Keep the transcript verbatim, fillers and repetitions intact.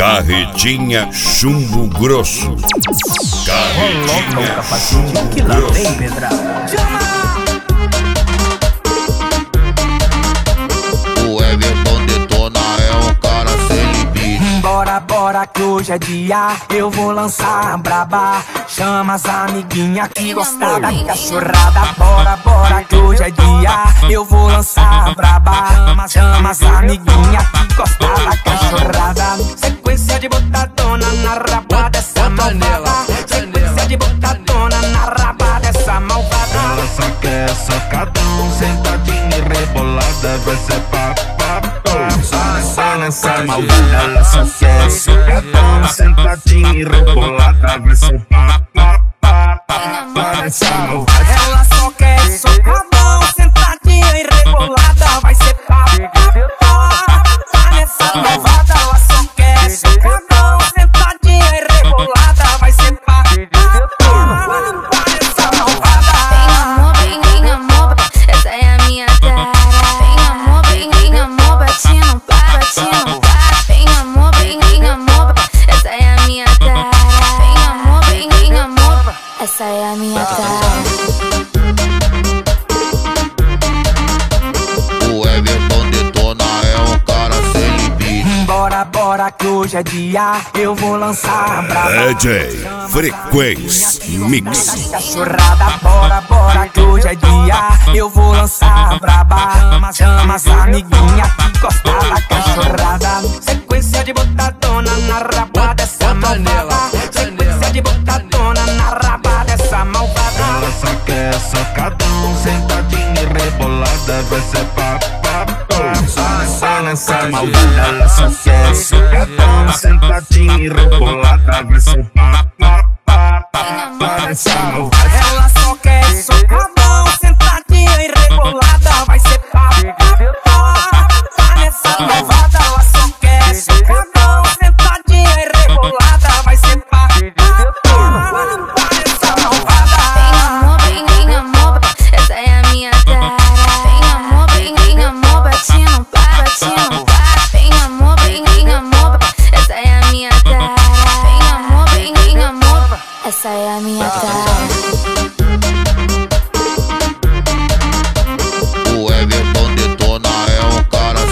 Carretinha Chumbo Grosso. Carretinha Chumbo Grosso. O Everton detona, é um cara sem limite. Bora, bora que hoje é dia, eu vou lançar a braba. Chama as amiguinhas que gostam da cachorrada. Bora, bora que hoje é dia, eu vou lançar a braba. Chama as amiguinhas que gostam da cachorrada. Sequência de botadona na raba dessa malvada. Sequência de botadona na raba dessa malvada. Ela só quer sacadão, sentadinha e rebolada. Vai ser pá, pá, pá. Só nessa malvada. Ela só quer sacadão, sentadinha e rebolada. Vai ser pá, pá, pá, pá, pá. Nessa malvada. Ela só quer socadão, sentadinha e rebolada. Vai ser pá, pá, pá, pá. Nessa malvada. Ela só quer socadão, sentadinha e rebolada. Vai ser pá, pá, pá, nessa malvada. Vem amor, vem, vem amor, essa é a minha cara. Vem amor, vem, vem amor, bate não para, bate não para. Vem amor, vem, vem amor, essa é a minha cara. Vem amor, vem, vem amor, essa é a minha cara. O Everton detona, é um cara sem limite. Bora, bora que hoje é dia, eu vou lançar a braba. D J Frequência Mix. Cachorrada, bora, bora que hoje é dia, eu vou lançar a braba. Chama as amiguinhas que gostam da cachorrada. Sequência de botadona na raba dessa malvada. Sequência de botadona na raba dessa malvada. Ela só quer sacadão, sentadinha e rebolada. Vai ser pá, pá, pá. Só nessa malvada. Ela só quer sacadão, sentadinha e rebolada. Vai ser pá, pá, pá, pá. Nessa malvada.